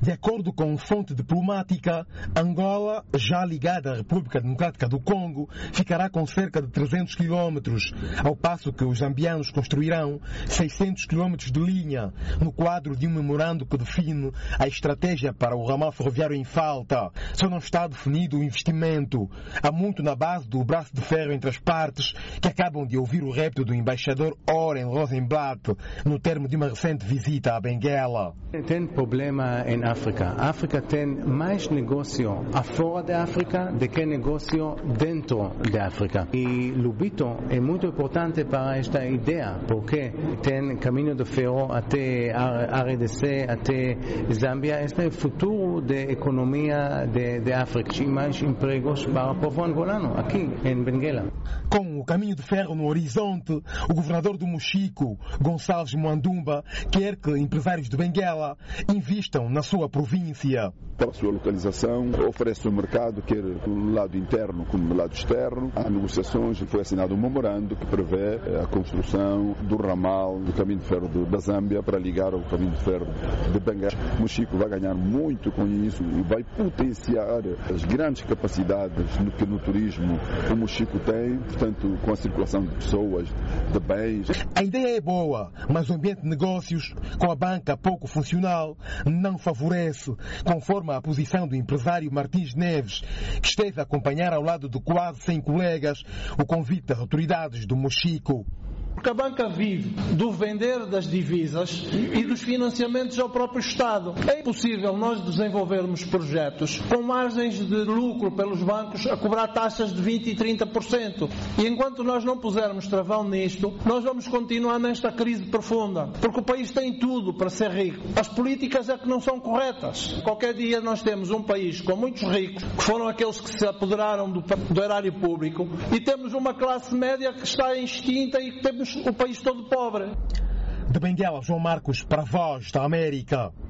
De acordo com fonte diplomática, Angola, já ligada à República Democrática do Congo, ficará com cerca de 300 quilómetros, ao passo que os zambianos construirão 600 quilómetros de linha, no quadro de um memorando que define a estratégia para o ramal ferroviário em falta. Só não está definido o investimento. Há muito na base do braço de ferro entre as partes, que acabam de ouvir o repto do embaixador Oren Rosenblatt, no termo de uma recente visita a Benguela. Tem problema em África. A África tem mais negócio fora da África do que negócio dentro da África. E Lubito é muito importante para esta ideia, porque tem caminho de ferro até RDC, até Zâmbia. Este é o futuro da economia da África e mais empregos para o povo angolano, aqui em Benguela. Com o caminho de ferro no horizonte, o governador do Mochico, Gonçalves Mwandumba, quer que empresários de Benguela invistam na sua província. Para a sua localização, oferece um mercado, quer no lado interno como no lado externo. Há negociações e foi assinado um memorando que prevê a construção do ramal do caminho de ferro da Zâmbia para ligar ao caminho de ferro de Benguela. O Mochico vai ganhar muito com isso e vai potenciar as grandes capacidades que no turismo o Mochico tem, portanto, com a circulação de pessoas, de bens. A ideia é boa, mas o ambiente de negócios, com a banca pouco funcional, não favorece, conforme a posição do empresário Martins Neves, que esteve a acompanhar ao lado de quase 100 colegas o convite das autoridades do Mochico. Porque a banca vive do vender das divisas e dos financiamentos ao próprio Estado. É impossível nós desenvolvermos projetos com margens de lucro pelos bancos a cobrar taxas de 20% e 30%. E enquanto nós não pusermos travão nisto, nós vamos continuar nesta crise profunda. Porque o país tem tudo para ser rico. As políticas é que não são corretas. Qualquer dia nós temos um país com muitos ricos, que foram aqueles que se apoderaram do erário público, e temos uma classe média que está extinta e que temos o país todo pobre. De Benguela, João Marcos, para a Voz da América.